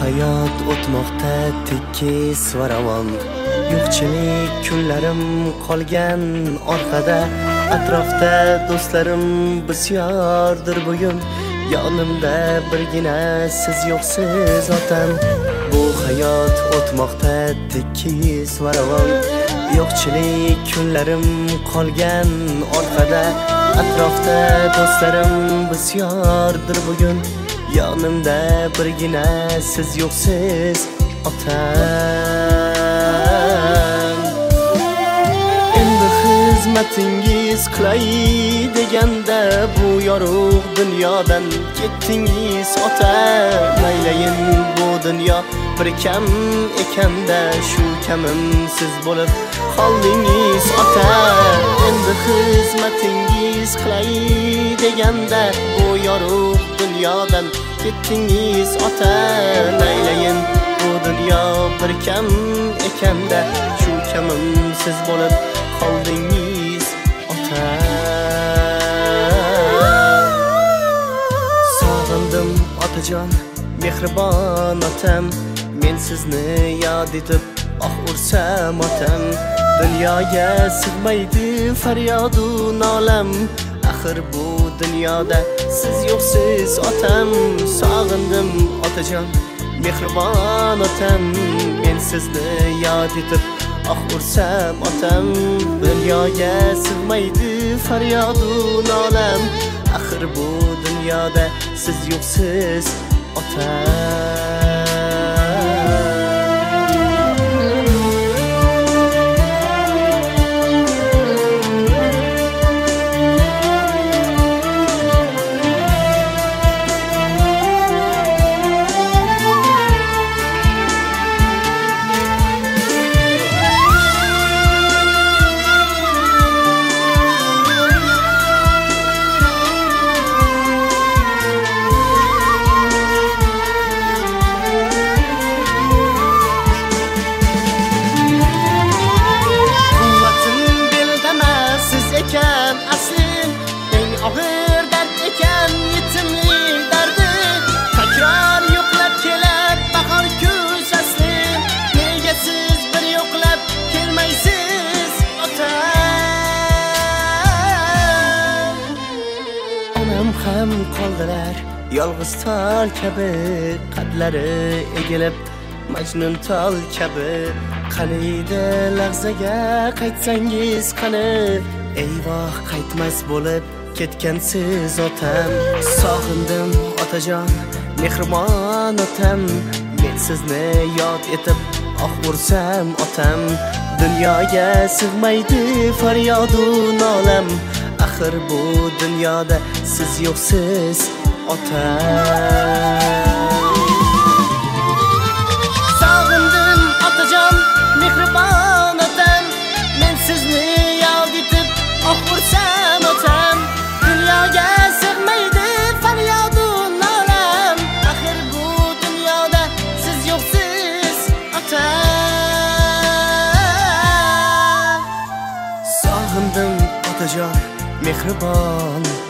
hayot o'tmoqda tekis va ravon. Yo'qchilik kunlarim qolgan orqada. Atrofda do'stlarim bisyordir bugun. Yonimda birgina siz yo'qsiz otam. Bu hayot o'tmoqda tekis va ravon. Yo'qchilik kunlarim qolgan orqada. Atrofda do'stlarim bisyordir bugun. Yonimda birgina siz yo'qsiz otam. Endi xizmatingiz qilay deganda bu yorug' dunyodan ketdingiz ota. Maylayin bu dunyo bir kam ekanda, shu kamim siz bo'lib qoldingiz ota. Endi xizmatingiz qilay deganda bu yorug' dunyodan ketdingiz ota. Maylayin bu dunyo bir kam ekanda, shu kamim siz bo'lib qoldingiz ota. Sog'indim otajon, mehribon otam. Men sizni yod etib ursam otam. Dunyoga sig'maydi faryodu nolam. Axir bu dunyoda siz yo'qsiz otam. Sog'indim otajon, mehribon otam. Men sizni yod etib ursam otam. Dunyoga sig'maydi faryodu nolam. Axir bu dunyoda siz yo'qsiz otam. Ham qoldilar yolg'iz tol kabi, qadlari egilib majnun tol kabi. Qaniydi lahzaga qaytsangiz qani, eyvoh qaytmas bo'lib ketgansiz otam. Sog'indim otajon, mehribon otam. Men sizni yod etib ursam otam. Dunyoga sig'maydi faryodu nolam. Axir bu dunyoda siz yo'qsiz otam. Sog'indim otajon, mehribon otam. Men sizni yod etib ursam otam. Dunyoga sig'maydi faryodu nolam. Axir bu dunyoda siz yo'qsiz otam. Sog'indim otajon, mehribon